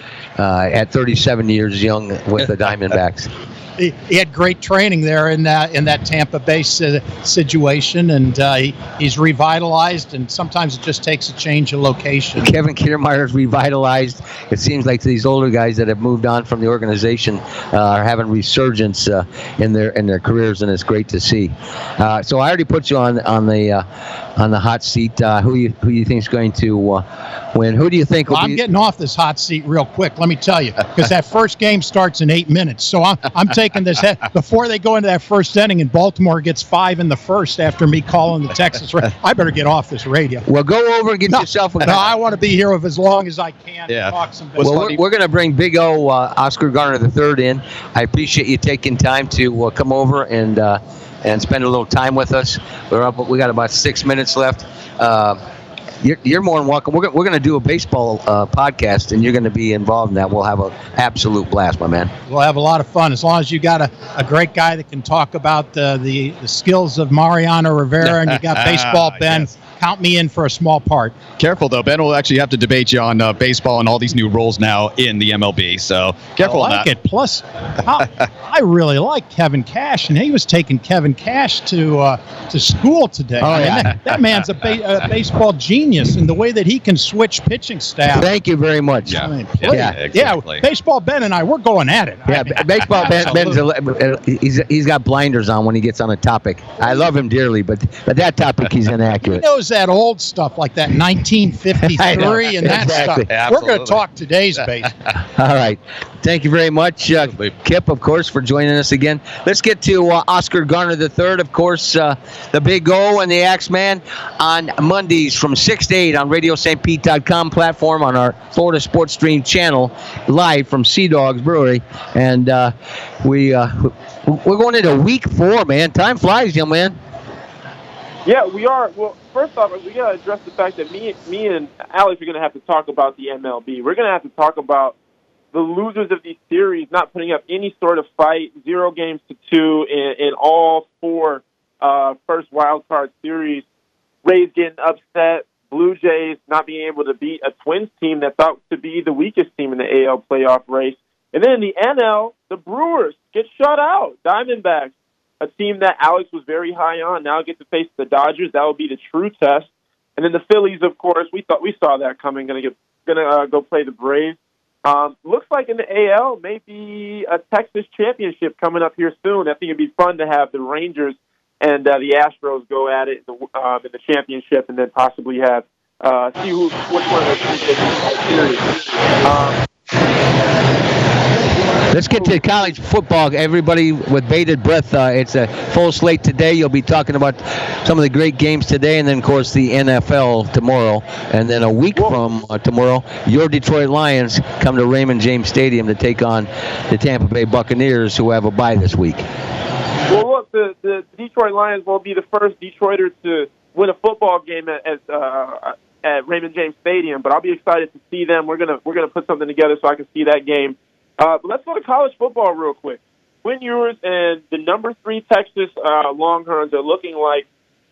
at 37 years young with the Diamondbacks? He had great training there in that Tampa Bay situation, and he's revitalized, and sometimes it just takes a change of location. Kevin Kiermaier's revitalized. It seems like these older guys that have moved on from the organization are having resurgence in their careers, and it's great to see. So I already put you on the hot seat. Who you think is going to win? Who do you think will be? I'm getting off this hot seat real quick. Let me tell you, because that first game starts in 8 minutes. So I'm taking this before they go into that first inning, and Baltimore gets 5 in the first after me calling the Texas. I better get off this radio. Well, go over and get yourself a. No, I want to be here with as long as I can. And talk some. Well, we're going to bring Big O Oscar Garner III in. I appreciate you taking time to come over and spend a little time with us. We got about 6 minutes left. You're more than welcome. We're going to do a baseball podcast, and you're going to be involved in that. We'll have an absolute blast, my man. We'll have a lot of fun as long as you got a great guy that can talk about the skills of Mariano Rivera, and you got baseball, Ben. Yes. Count me in for a small part. Careful, though. Ben will actually have to debate you on baseball and all these new rules now in the MLB. So careful on that. I like it. Plus, I really like Kevin Cash, and he was taking Kevin Cash to school today. Oh, yeah. That man's a baseball genius in the way that he can switch pitching staff. Thank you very much. Yeah, I mean, exactly. Baseball Ben and I, we're going at it. Yeah, baseball Ben's he's got blinders on when he gets on a topic. I love him dearly, but that topic he's inaccurate. He knows that old stuff like that 1953 and that exactly. stuff. Absolutely. We're going to talk today's baseball. All right. Thank you very much, Kip, of course, for joining us again. Let's get to Oscar Garner III, of course, the Big O and the Axeman on Mondays from 6 to 8 on RadioStPete.com platform on our Florida Sports Stream channel, live from Sea Dogs Brewery. And we're going into week 4, man. Time flies, young man. Yeah, we are. Well, first off, we got to address the fact that me and Alex are going to have to talk about the MLB. We're going to have to talk about the losers of these series not putting up any sort of fight, 0 games to 2 in all 4 first wild card series. Rays getting upset, Blue Jays not being able to beat a Twins team that thought to be the weakest team in the AL playoff race. And then in the NL, the Brewers get shut out. Diamondbacks, a team that Alex was very high on, now get to face the Dodgers. That will be the true test. And then the Phillies, of course, we saw that coming. Going to go play the Braves. Looks like in the AL, maybe a Texas championship coming up here soon. I think it'd be fun to have the Rangers and the Astros go at it in the championship, and then possibly have see which one of those series. Let's get to college football. Everybody with bated breath. It's a full slate today. You'll be talking about some of the great games today, and then, of course, the NFL tomorrow. And then a week from tomorrow, your Detroit Lions come to Raymond James Stadium to take on the Tampa Bay Buccaneers, who have a bye this week. Well, look, the Detroit Lions will be the first Detroiter to win a football game at Raymond James Stadium, but I'll be excited to see them. We're gonna put something together so I can see that game. But let's go to college football real quick. Quinn Ewers and the number 3 Texas Longhorns are looking like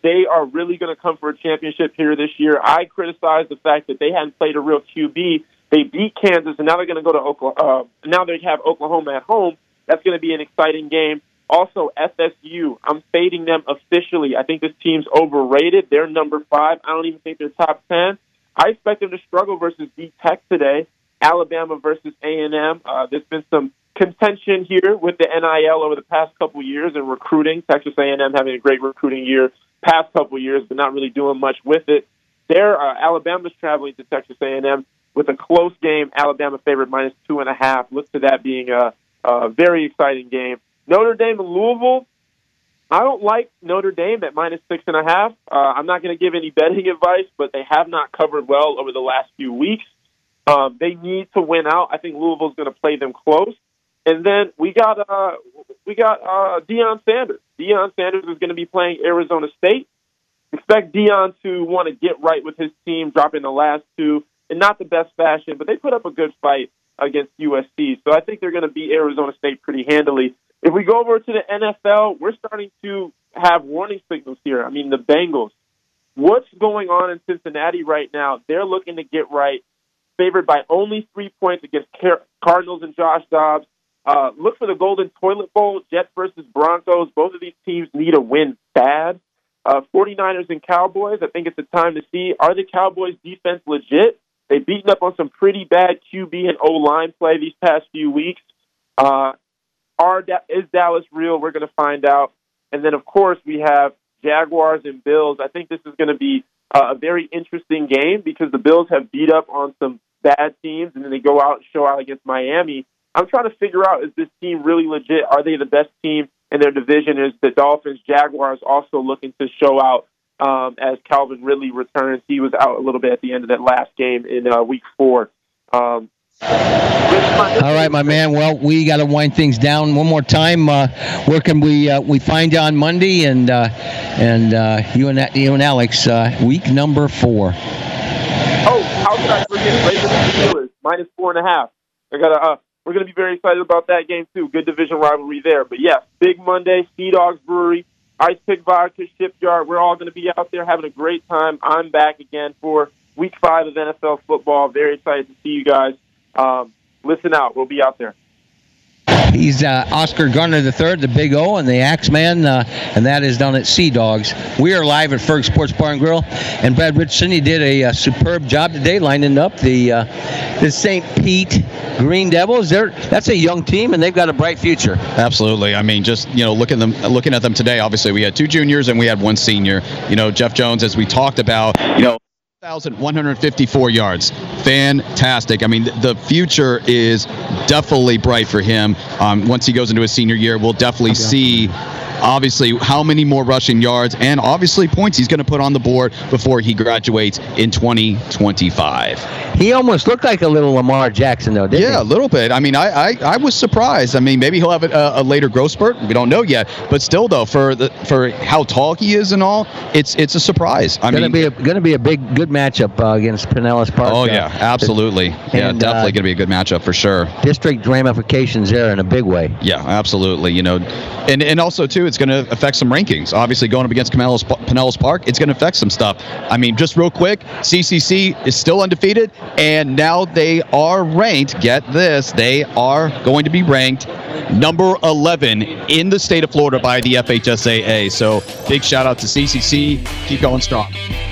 they are really going to come for a championship here this year. I criticize the fact that they hadn't played a real QB. They beat Kansas, and now they're going to go to Oklahoma. Now they have Oklahoma at home. That's going to be an exciting game. Also, FSU, I'm fading them officially. I think this team's overrated. They're number 5. I don't even think they're top 10. I expect them to struggle versus D-Tech today. Alabama versus A&M. There's been some contention here with the NIL over the past couple years and recruiting. Texas A&M having a great recruiting year past couple years, but not really doing much with it. Alabama's traveling to Texas A&M with a close game. Alabama favored -2.5. Look to that being a very exciting game. Notre Dame and Louisville. I don't like Notre Dame at -6.5. I'm not going to give any betting advice, but they have not covered well over the last few weeks. They need to win out. I think Louisville's going to play them close. And then we got Deion Sanders. Deion Sanders is going to be playing Arizona State. Expect Deion to want to get right with his team, dropping the last 2 in not the best fashion, but they put up a good fight against USC. So I think they're going to beat Arizona State pretty handily. If we go over to the NFL, we're starting to have warning signals here. I mean, the Bengals. What's going on in Cincinnati right now? They're looking to get right. Favored by only 3 points against Cardinals and Josh Dobbs. Look for the Golden Toilet Bowl, Jets versus Broncos. Both of these teams need a win bad. 49ers and Cowboys, I think it's the time to see, are the Cowboys' defense legit? They've beaten up on some pretty bad QB and O-line play these past few weeks. Is Dallas real? We're going to find out. And then, of course, we have Jaguars and Bills. I think this is going to be a very interesting game because the Bills have beat up on some bad teams, and then they go out and show out against Miami. I'm trying to figure out, is this team really legit? Are they the best team in their division? Is the Dolphins, Jaguars also looking to show out as Calvin Ridley returns? He was out a little bit at the end of that last game in Week 4. All right, my man. Well, we got to wind things down one more time. Where can we find you on Monday? And you and Alex, week number 4. Oh, how could I forget? Ravens and Steelers -4.5. We're going to be very excited about that game too. Good division rivalry there. But yes, big Monday. Sea Dogs Brewery, Ice Pick Vodka, Shipyard. We're all going to be out there having a great time. I'm back again for Week 5 of NFL football. Very excited to see you guys. Listen out. We'll be out there. He's Oscar Garner III, the Big O, and the Axeman, and that is down at Sea Dogs. We are live at Ferg Sports Bar and Grill, and Brad Richardson, he did a superb job today lining up the St. Pete Green Devils. That's a young team, and they've got a bright future. Absolutely. I mean, just looking at them today. Obviously, we had 2 juniors and we had 1 senior. Jeff Jones, as we talked about, 1,154 yards. Fantastic. I mean, the future is definitely bright for him. Once he goes into his senior year, we'll definitely see, obviously, how many more rushing yards and obviously points he's going to put on the board before he graduates in 2025. He almost looked like a little Lamar Jackson, though, didn't he? Yeah, a little bit. I mean, I was surprised. I mean, maybe he'll have a later growth spurt. We don't know yet. But still, though, for how tall he is and all, it's a surprise. Going to be a good matchup against Pinellas Park. Oh yeah, absolutely. Yeah, definitely going to be a good matchup for sure. District ramifications there in a big way. Yeah, absolutely. And also too, it's going to affect some rankings. Obviously, going up against Pinellas Park, it's going to affect some stuff. I mean, just real quick, CCC is still undefeated, and now they are ranked. Get this, they are going to be ranked number 11 in the state of Florida by the FHSAA. So big shout out to CCC. Keep going strong.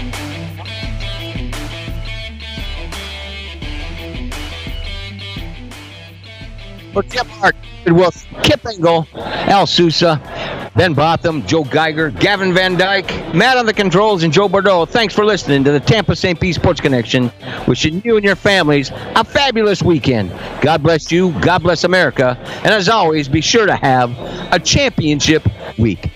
For Jeff Hart, Kip Engel, Al Sousa, Ben Botham, Joe Geiger, Gavin Van Dyke, Matt on the controls, and Joe Bordeaux. Thanks for listening to the Tampa St. Pete Sports Connection. Wishing you and your families a fabulous weekend. God bless you. God bless America. And as always, be sure to have a championship week.